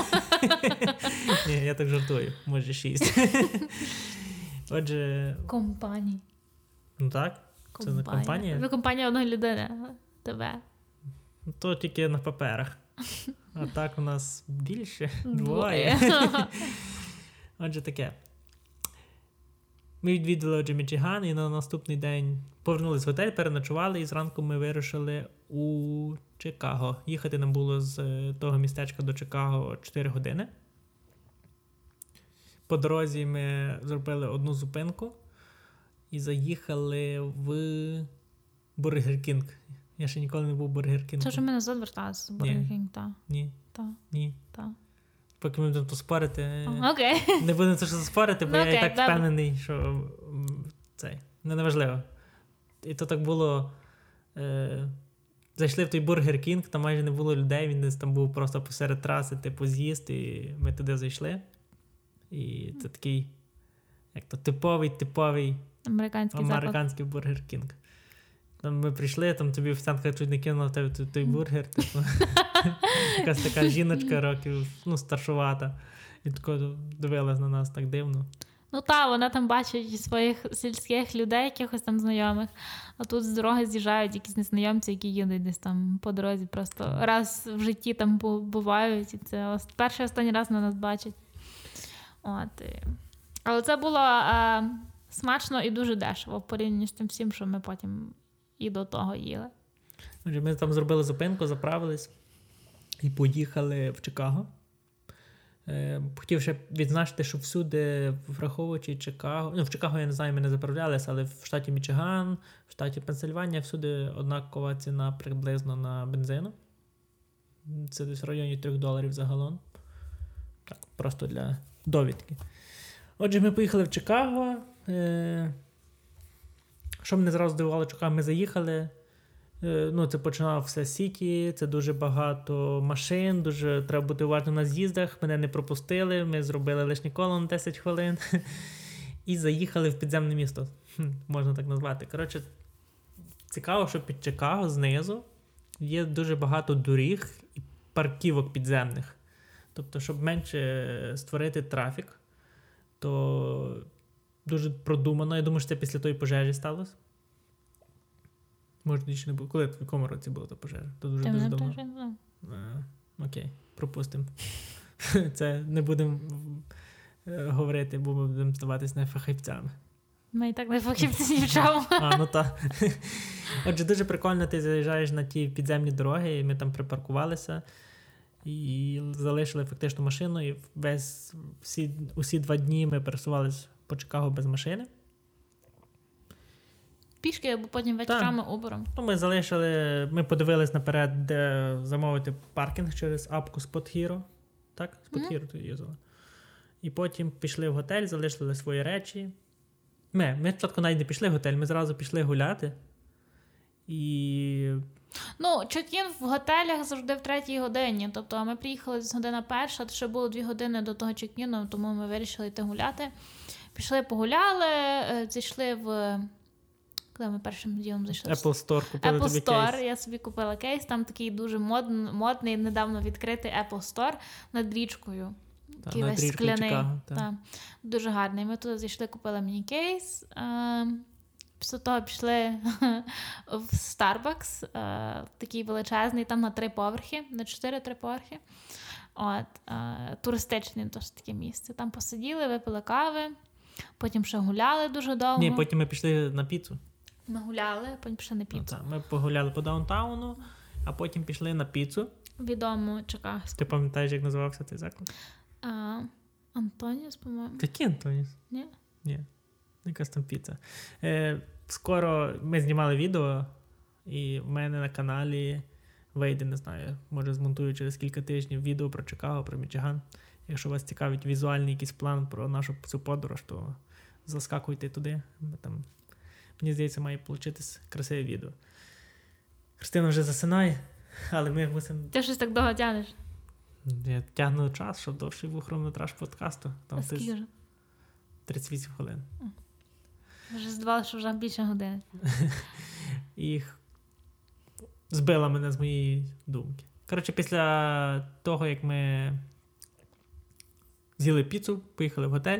Ні, я так жартую. Може шість. Отже... Компанії. Ну так. Це не компанія. Ви компанія одної людини. Тебе. То тільки на паперах. А так у нас більше. Двоє. Отже таке. Ми відвідали отже Мічиган і на наступний день повернулись в готель, переночували і зранку ми вирушили у Чикаго. Їхати нам було з того містечка до Чикаго чотири години. По дорозі ми зробили одну зупинку і заїхали в Бургер Кінг. Я ще ніколи не був в Бургер Кінгу. Це ж ми назад верталися з Бургер Кінг, так? Ні. Так. Ні. Так. Поки ми будемо поспорити. Окей. Okay. Не будемо це що спорити, бо ну, я okay, і так добре. впевнений, що це не неважливо. І то так було. Е, зайшли в той Бургер Кінг, там майже не було людей, він десь там був просто посеред траси, типу з'їзд, і ми туди зайшли. І це такий, як то типовий, типовий американський, американський Бургер Кінг. Там ми прийшли, там тобі офіціантка чуть не кинула в тебе той, той бургер. Типу. Якась така жіночка років, ну, старшувата. І тако дивилась на нас так дивно. Ну так, вона там бачить своїх сільських людей, якихось там знайомих. А тут з дороги з'їжджають якісь незнайомці, які їдуть десь там по дорозі. Просто раз в житті там бувають. І це перший останній раз на нас бачать. От. І... Але це було а, смачно і дуже дешево в порівнянні з тим всім, що ми потім і до того їли. Ми там зробили зупинку, заправились і поїхали в Чикаго. Хотів ще відзначити, що всюди, враховуючи Чикаго, ну в Чикаго, я не знаю, ми не заправлялися, але в штаті Мічиган, в штаті Пенсильванія всюди однакова ціна приблизно на бензину. Це десь в районі трьох доларів за галон. Так, просто для довідки. Отже, ми поїхали в Чикаго. Що мене зразу здивувало, Чикаго, ми заїхали. Ну, це починало все Сіті, це дуже багато машин, дуже треба бути уважним на з'їздах. Мене не пропустили, ми зробили лишнє коло на десять хвилин і заїхали в підземне місто, можна так назвати. Коротше, цікаво, що під Чикаго знизу є дуже багато доріг і парківок підземних. Тобто, щоб менше створити трафік, то дуже продумано. Я думаю, що це після тої пожежі сталося. Може, нічого не було. Коли в якому році була та пожежа? То дуже, дуже давно. А, окей, пропустимо. Це не будемо говорити, бо ми будемо здаватись не фахівцями. Ми і так не фахівці нічого. А, ну так. Отже, дуже прикольно, ти заїжджаєш на ті підземні дороги, і ми там припаркувалися, і залишили фактично машину, і весь, всі, усі два дні ми пересувалися по Чикаго без машини. Пішки, або потім вечорами Uber'ом. Ну, ми залишили, ми подивились наперед, де замовити паркінг через апку SpotHero. Так? SpotHero mm-hmm. ти юзала. І потім пішли в готель, залишили свої речі. Ми, ми спочатку навіть не пішли в готель, ми зразу пішли гуляти. І... Ну, чек-ін в готелях завжди в третій годині. Тобто, а ми приїхали з година перша, ще було дві години до того чек-іну, тому ми вирішили йти гуляти. Пішли, погуляли, зайшли в... Коли ми першим ділом зайшли? Apple Store купили Apple тобі Store, кейс. Я собі купила кейс, там такий дуже мод, модний, недавно відкритий Apple Store над річкою. Та, такий весь скляний. Чикаго, та. Дуже гарний. Ми туди зайшли, купили мені кейс. Е, після того пішли в Starbucks, е, такий величезний, там на три поверхи, на чотири-три поверхи. От, е, туристичне тож таке місце. Там посиділи, випили кави, потім ще гуляли дуже довго. Ні, потім ми пішли на піцу. Ми гуляли, потім пішли на піцу. Ну, ми погуляли по даунтауну, а потім пішли на піцу. Відому чикагську. Ти пам'ятаєш, як називався цей заклад? А, Антоніс, по-моєму. Який Антоніс? Ні. Ні, якась там піца. Е, скоро ми знімали відео, і в мене на каналі вийде, не знаю, може змонтую через кілька тижнів відео про Чикаго, про Мічиган. Якщо вас цікавить візуальний якийсь план про нашу цю подорож, то заскакуйте туди. Там, мені здається, має получитись красиве відео. Христина вже засинає, але ми мусимо... Ти щось так довго тягнеш? Я тягну час, щоб довший був хронометраж подкасту. Там а скільки вже? тридцять вісім хвилин. Вже здавалося, що вже більше години. І збила мене з моєї думки. Коротше, після того, як ми з'їли піцу, поїхали в готель.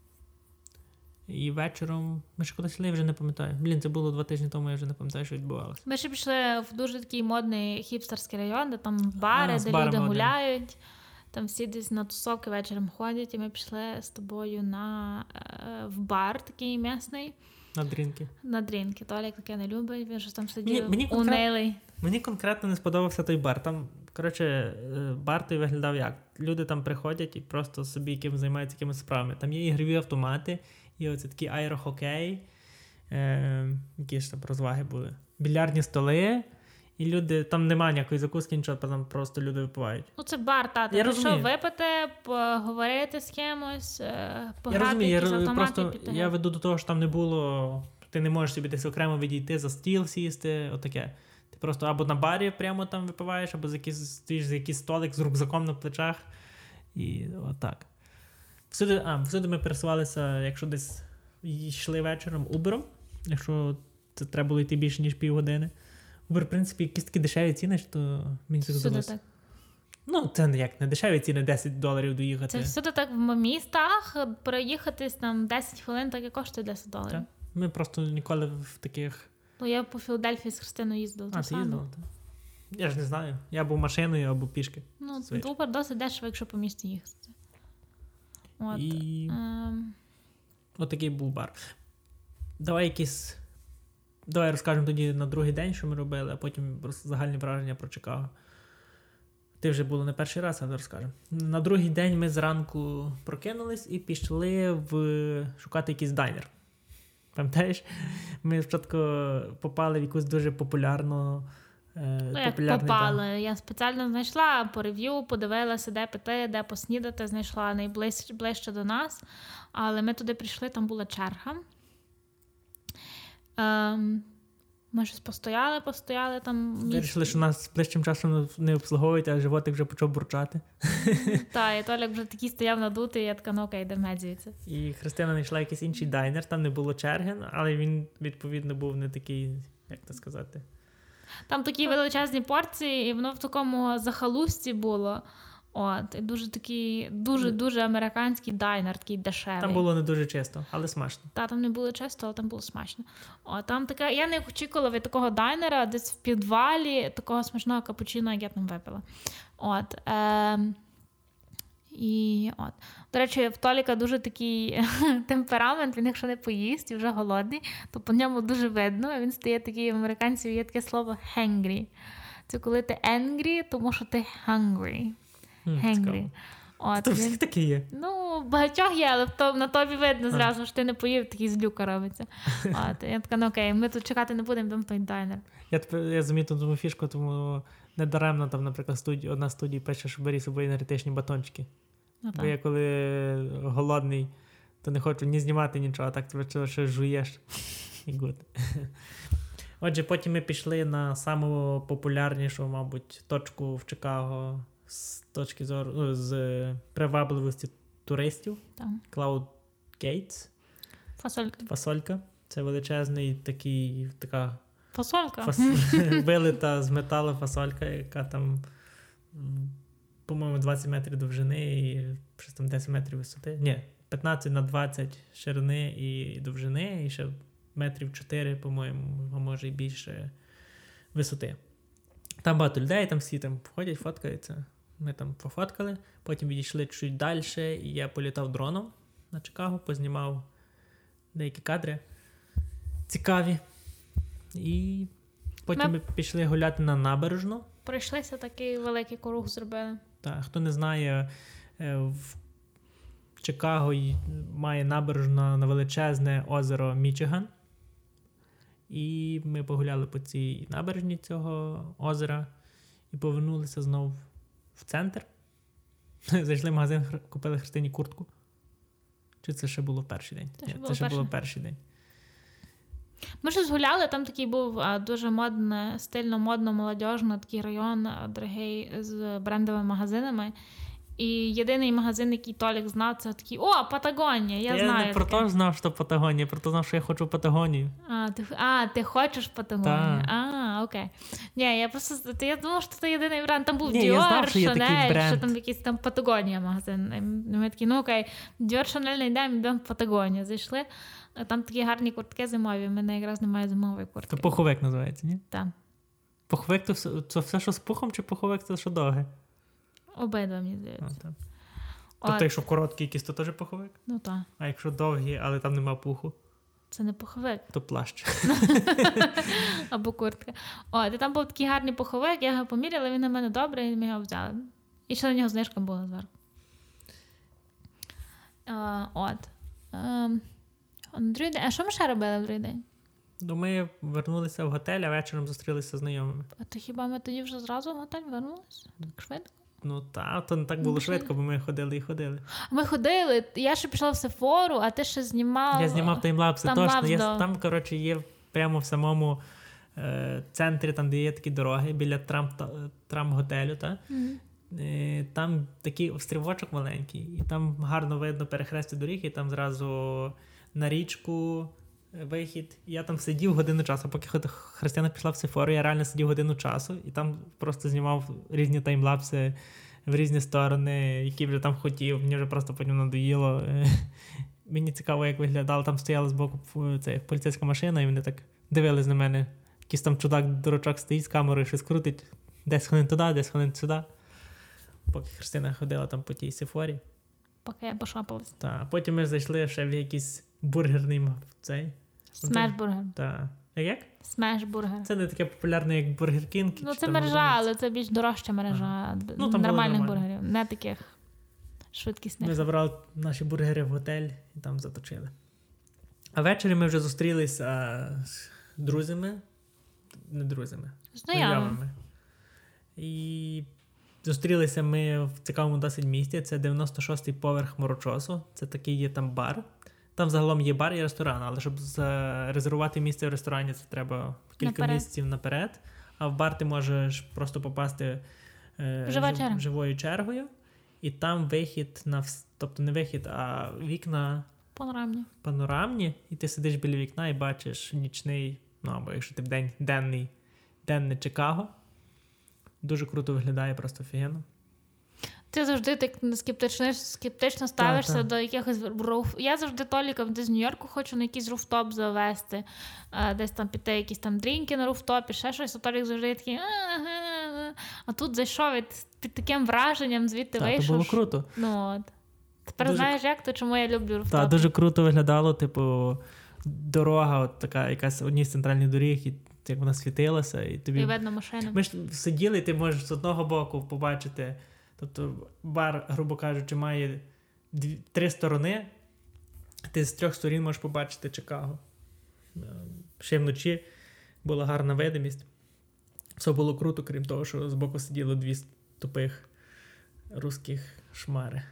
І вечором... Ми ще кудись йшли, я вже не пам'ятаю. Блін, це було два тижні тому, я вже не пам'ятаю, що відбувалося. Ми ще пішли в дуже такий модний хіпстерський район, де там бари, а, де люди гуляють. Там всі десь на тусовки вечором ходять. І ми пішли з тобою на, е, в бар такий м'ясний. На дрінки. На дрінки. Толік таке не любить, він щось там сидів мені, мені унилий. Конкрет... Мені конкретно не сподобався той бар. Там, коротше, бар той виглядав як. Люди там приходять і просто собі яким займаються якимись справами. Там є ігрові автомати, і оце такі аерохокей, е, які ж там розваги були. Більярдні столи, і люди, там немає ніякої закуски, нічого, там просто люди випивають. Ну це бар, тата. Я Прийшов випити, поговорити з кимось, пограти я розумію, якісь я, автомати. Просто піти. Я веду до того, що там не було, ти не можеш собі десь окремо відійти, за стіл сісти, отаке. Ти просто або на барі прямо там випиваєш, або за якийсь, стоїш за якийсь столик з рюкзаком на плечах. І отак. Всюди, а, всюди ми пересувалися, якщо десь йшли вечором, Uber'ом, якщо це треба було йти більше, ніж півгодини. Uber, в принципі, якісь такі дешеві ціни, що мені це здалося. Так. Ну, це не як не дешеві ціни, десять доларів доїхати. Це всюди так в містах, проїхатись там десять хвилин, так і коштує десять доларів. Так. Ми просто ніколи в таких... Ну, я по Філадельфії з Христиною їздила. А, ти їздила? Так. Я ж не знаю. Я був машиною або пішки. Ну, Uber досить дешево, якщо по місті їхати. От. І... Ем... Отакий був бар. Давай якісь... Давай розкажемо тоді на другий день, що ми робили, а потім загальні враження про Чикаго. Ти вже було не перший раз, але розкажемо. На другий день ми зранку прокинулись і пішли в... шукати якийсь дайнер. Пам'ятаєш? Ми спочатку попали в якусь дуже популярну е, ну, як популярний. попали. Да. Я спеціально знайшла по рев'ю, подивилася, де піти, де поснідати, знайшла найближче ближче до нас. Але ми туди прийшли, там була черга. Ем, ми щось постояли, постояли там. Вирішили, що нас ближчим часом не обслуговують, а животик вже почав бурчати. Так, і Толік вже такий стояв надутий, і я така, ну окей, йдемо геть звідси. І Христина знайшла якийсь інший дайнер, там не було черги, але він, відповідно, був не такий, як це сказати. Там такі величезні порції, і воно в такому захалусті було. От, і дуже такий, дуже-дуже американський дайнер, такий дешевий. Там було не дуже чисто, але смачно. Та, там не було чисто, але там було смачно. О, там така, я не очікувала від такого дайнера, десь в підвалі, такого смачного капучино, як я там випила. От, е, і от. До речі, в Толіка дуже такий темперамент, він якщо не поїсть і вже голодний, то по ньому дуже видно. Він стає такий, в американців є таке слово hangry. Це коли ти angry, тому що ти hungry. Hangry. От, то він... всіх таке є. Ну, багатьох є, але то, на тобі видно зразу, що ти не поїв, такий злюка робиться. От, я така, ну окей, ми тут чекати не будемо, йдемо в той дайнер. Я, тепер, я замітив тому фішку, тому недаремно там, наприклад, студії, одна студія пише, що бери з собою енергетичні батончики. Ну, бо я коли голодний, то не хочу ні знімати нічого, а так тебе щось жуєш. І гуд. Отже, потім ми пішли на саму популярнішу, мабуть, точку в Чикаго з точки зору, ну, з привабливості туристів. Там. Cloud Gates. Фасолька. Фасолька. Це величезний такий, така Фасолька? фас... вилита з металу фасолька, яка там, по-моєму, двадцять метрів довжини і щось там десять метрів висоти. Ні, п'ятнадцять на двадцять ширини і довжини, і ще метрів чотири, по-моєму, а може і більше висоти. Там багато людей, там всі там ходять, фоткаються. Ми там пофоткали, потім відійшли чуть далі, і я політав дроном на Чикаго, познімав деякі кадри цікаві. І потім ми, ми пішли гуляти на набережну. Пройшлися, такий великий круг зробили. Так, хто не знає, в Чикаго має набережна на величезне озеро Мічиган. І ми погуляли по цій набережні цього озера і повернулися знову в центр. Зайшли в магазин, купили Христині куртку. Чи це ще було в перший день? Це, Ні, ще, це було ще перший. було перший день. Ми щось гуляли, там такий був а, дуже модний, стильно, модно, молодіжно, такий район, дорогий, з брендовими магазинами. І єдиний магазин, який Толік знав, це такий, о, Патагонія, я, я знаю. Я не про те знав, що Патагонія, про те знав, що я хочу Патагонію. А, ти, а, ти хочеш Патагонію? Так. А, окей. Ні, я просто, я думала, що це єдиний бренд. Там був Ні, Dior, Chanel, що там якийсь там Патагонія магазин. І ми такі, ну окей, Dior, Chanel не йдемо, йдемо в Патагонію. Зайшли, там такі гарні куртки зимові, в мене якраз немає зимової куртки. Це пуховик називається, ні? Так. Пуховик то все, це все, що з пухом, чи пуховик це що довге? Обидва, мені здається. А, так. Тобто, якщо короткий якийсь, то теж пуховик? Ну так. А якщо довгий, але там нема пуху? Це не пуховик. То плащ. Або куртка. О, і там був такий гарний пуховик, я його поміряла, він на мене добрий, і ми його взяли. І ще на нього знижка була зверху. А, от. А, на другий день. А що ми ще робили в другий день? Ну, ми вернулися в готель, а вечором зустрілися з знайомими. А то хіба ми тоді вже зразу в готель вернулися? Так швидко? Ну, та, то не так було ну, швидко, бо ми ходили і ходили. Ми ходили, я ще пішла в Сефору, а ти ще знімав... Я знімав таймлапси, там точно. лапс, Я, да. Там, коротше, є прямо в самому е, центрі, там, де є такі дороги, біля Трамп, Трамп-готелю, та? Mm-hmm. Е, там такий острівочок маленький, і там гарно видно перехрестя доріг, і там зразу на річку вихід. І я там сидів годину часу, поки Христина пішла в Сефору, я реально сидів годину часу, і там просто знімав різні таймлапси в різні сторони, які вже там хотів. Мені вже просто потім надоїло. Мені цікаво, як виглядало. Там стояла збоку це, поліцейська машина, і вони так дивились на мене. Якийсь там чудак-дурачок стоїть з камерою, щось крутить. Десь хвилин туди, десь хвилин сюди. Поки Христина ходила там по тій Сефорі. Поки я пошапалась. Так, потім ми зайшли ще в якийсь бургерний цей. Смеш-бургер. Так. А як? Смеш-бургер. Це не таке популярне, як Бургер Кінг. Ну, це мережа, але це більш дорожча мережа ага. ну, там нормальних бургерів, не таких швидкісних. Ми забрали наші бургери в готель і там заточили. А ввечері ми вже зустрілися з друзями, не друзями, знайомими. І зустрілися ми в цікавому досить місті. Це дев'яносто шостий поверх Морочосу. Це такий є там бар. Там загалом є бар і ресторан, але щоб зарезервувати місце в ресторані, це треба кілька наперед. місяців наперед. А в бар ти можеш просто попасти е, Жива жив, черга. живою чергою. І там вихід, на, тобто не вихід, а вікна панорамні. панорамні. І ти сидиш біля вікна і бачиш нічний, ну або якщо ти в день, денний, денне Чикаго. Дуже круто виглядає, просто офігенно. Ти завжди так скептично, скептично ставишся та, та. до якихось руф. Я завжди Толіком десь з Нью-Йорку хочу на якийсь руфтоп завести, десь там піти якісь там дрінки на руфтопі, ще щось. А Толік завжди такий... А тут зайшов і під таким враженням звідти та, вийшов. Це було круто. Ну, от. Тепер дуже... знаєш, як то, чому я люблю руфтопи. Так, дуже круто виглядало, типу, дорога, от така якась одній з центральних доріг, і як вона світилася. І тобі... І видно машину. Ми ж сиділи, і ти можеш з одного боку побачити. Тобто бар, грубо кажучи, має дві, три сторони. Ти з трьох сторін можеш побачити Чикаго. Ще вночі була гарна видимість. Все було круто, крім того, що збоку сиділо дві тупих русських шмари.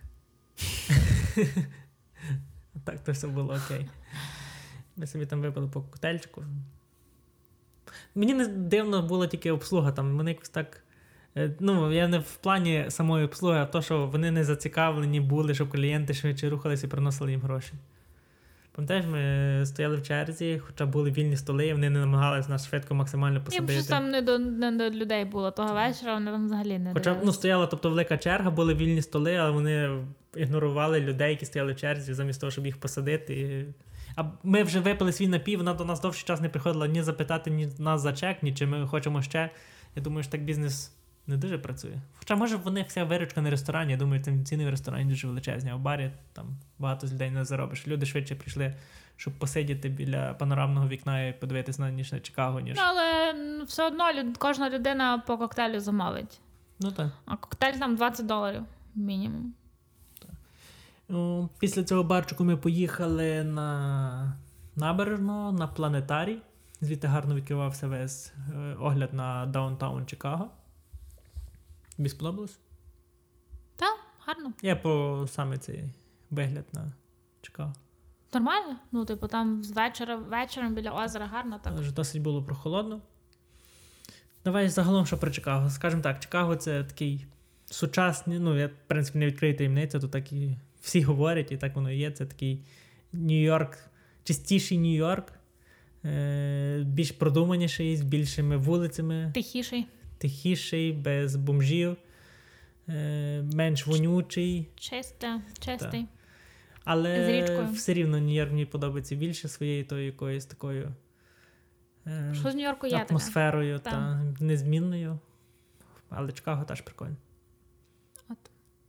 Так, то все було окей. Ми собі там випили по коктейльчику. Мені не дивно було тільки обслуга. Там вони якось так... Ну, я не в плані самої обслуги, а то, що вони не зацікавлені були, щоб клієнти швидше рухалися і приносили їм гроші. Пам'ятаєш, ми стояли в черзі, хоча були вільні столи, вони не намагалися нас швидко максимально посадити. Їм щось там не до, не до людей було того вечора, вони там взагалі не Хоча, дивилися. ну, стояла, тобто, велика черга, були вільні столи, але вони ігнорували людей, які стояли в черзі, замість того, щоб їх посадити. А ми вже випили свій напій, вона до нас довший час не приходила ні запитати ні нас за чек, ні чи ми хочемо ще. Я думаю, що так бізнес не дуже працює. Хоча, може, вони вся виручка на ресторані. Я думаю, там ціни в ресторані дуже величезні, а в барі там багато з людей не заробиш. Люди швидше прийшли, щоб посидіти біля панорамного вікна і подивитися на нічне Чикаго, ніж... Але все одно люд... кожна людина по коктейлю замовить. Ну так. А коктейль там двадцять доларів мінімум. Так. Ну, після цього барчику ми поїхали на набережну, на Планетарій. Звідти гарно відкривався весь е, огляд на даунтаун Чикаго. Тобі сподобалось? Так, гарно. Я по саме цей вигляд на Чикаго. Нормально? Ну, типу, там з вечора, вечором біля озера гарно так. Вже досить було прохолодно. Давай загалом, що про Чикаго. Скажімо так, Чикаго – це такий сучасний, ну, я, в принципі, не відкрию таємницю, то так і всі говорять, і так воно і є. Це такий Нью-Йорк, чистіший Нью-Йорк, е- більш продуманіший, з більшими вулицями. Тихіший. Тихіший, без бомжів, е- менш вонючий. Чисто, чистий. Так. Але все рівно Нью-Йорк мені подобається більше своєю тою якоюсь такою е- що з Нью-Йорку є атмосферою така? та незмінною. Але Чикаго теж прикольно. От.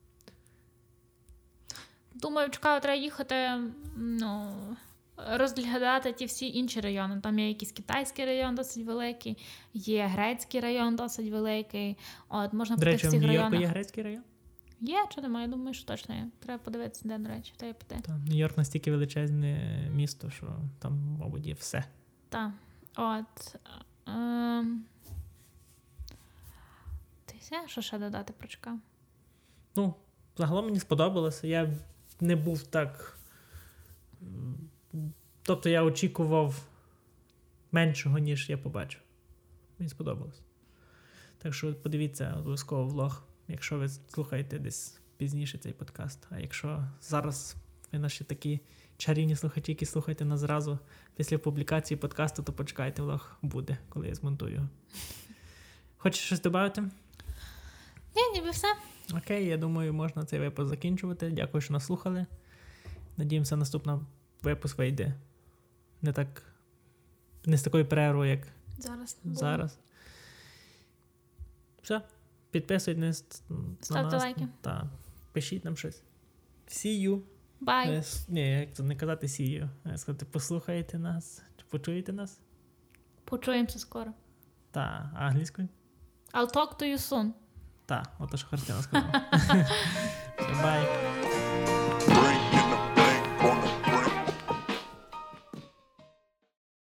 Думаю, в Чикаго треба їхати, ну, розглядати ті всі інші райони. Там є якийсь китайський район досить великий, є грецький район досить великий. От, можна по тих всіх районах. До речі, в Нью-Йорку є грецький район? Є, чи немає? Я думаю, що точно є. Треба подивитися, де, до речі, треба піти. Так, Нью-Йорк настільки величезне місто, що там, мабуть, є все. Так. От. Ем... Ти знаєш, що ще додати про Чикаго? Ну, загалом мені сподобалося. Я не був так... Тобто я очікував меншого, ніж я побачив. Мені сподобалось. Так що подивіться обов'язково влог, якщо ви слухаєте десь пізніше цей подкаст. А якщо зараз ви наші такі чарівні слухачі, які слухаєте нас зразу після публікації подкасту, то почекайте, влог буде, коли я змонтую його. Хочеш щось додати? Ні, ніби все. Окей, я думаю, можна цей випуск закінчувати. Дякую, що нас слухали. Надіємося, наступний випуск вийде не так, не з такою перервою, як зараз. зараз. Все. Підписуйтесь на нас. Ставте лайки. Та, пишіть нам щось. See you. Bye. Ні, як це не казати see you. А сказати, послухайте нас. Чи почуєте нас? Почуємося скоро. Та, а англійською? I'll talk to you soon. Та, ото що Христина сказала. Bye.